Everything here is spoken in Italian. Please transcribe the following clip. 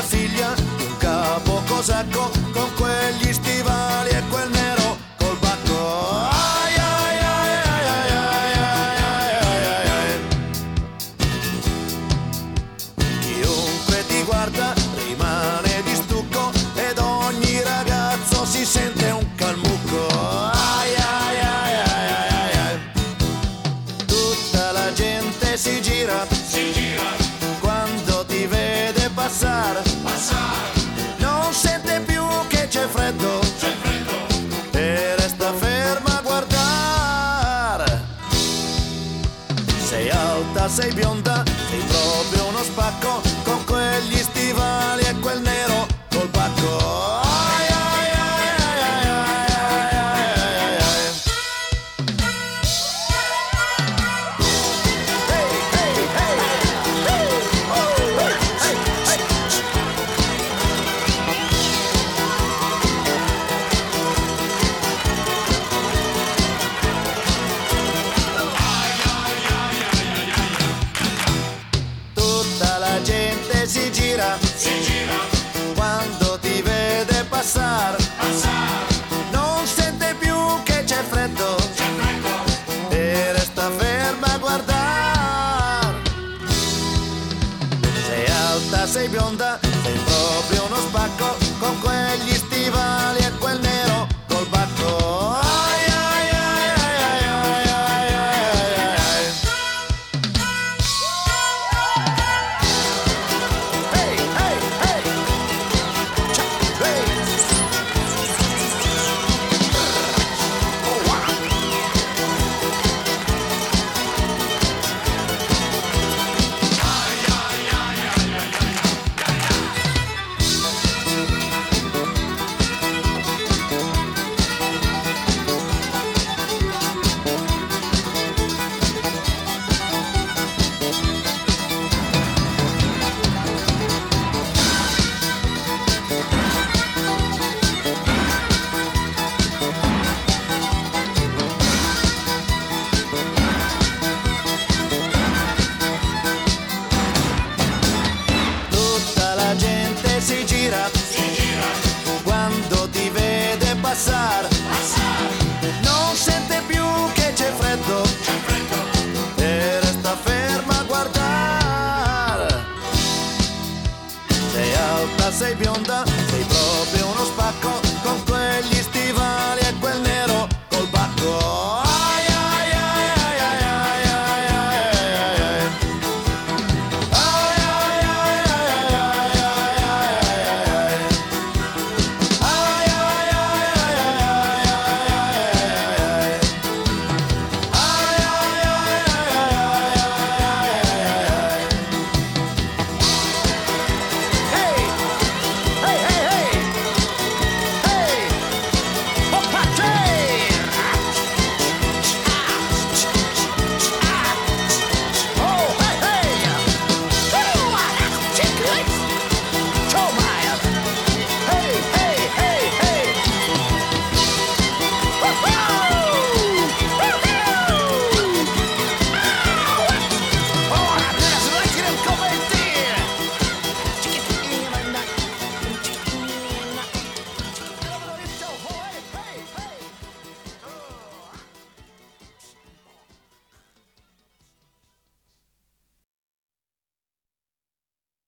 figlia di un capo cosacco con quegli stivali e quel nero col bacco. Ai ai ai ai ai ai ai ai ai. Chiunque ti guarda rimane di stucco ed ogni ragazzo si sente un calmucco. Ai ai ai ai ai ai. Tutta la gente si gira quando ti vede passare. Non sente più che c'è freddo e resta ferma a guardare. Sei alta, sei bionda, sei proprio uno spacco con quegli stivali e quel nero col bacco. Ai ai ai ai ai ai ai ai. Hey hey hey hey oh hey hey hey. Tutta la gente si gira quando ti vede passare. Non sente più che c'è freddo e resta ferma a guardare. Sei alta, sei bionda, sei proprio uno spacco con quegli stivali e quel nero col bacco. Ai ai ai ai ai ai ai ai ai. Hey hey hey. Cha, hey. Oh wow. Tutta la gente si gira quando ti vede passare. Non sente più che c'è freddo e resta ferma a guardare. Sei alta, sei bionda,